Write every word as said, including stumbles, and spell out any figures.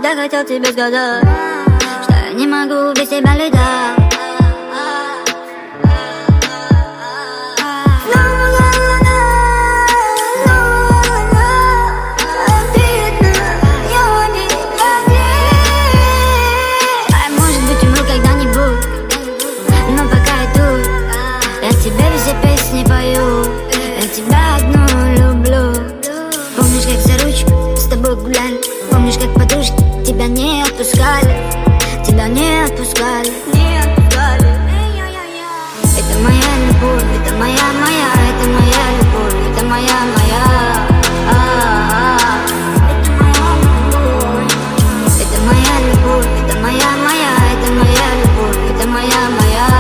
всегда хотел тебе сказать, что я не могу без тебя летать. Я все песни пою, я тебя одну люблю. Помнишь, как за ручку с тобой гуляли? Помнишь, как подружки тебя не отпускали? Тебя не отпускали, не отпускали. Это моя любовь, это моя, моя, это моя любовь, это моя, моя. Это моя любовь, это моя, моя, это моя любовь, это моя, моя.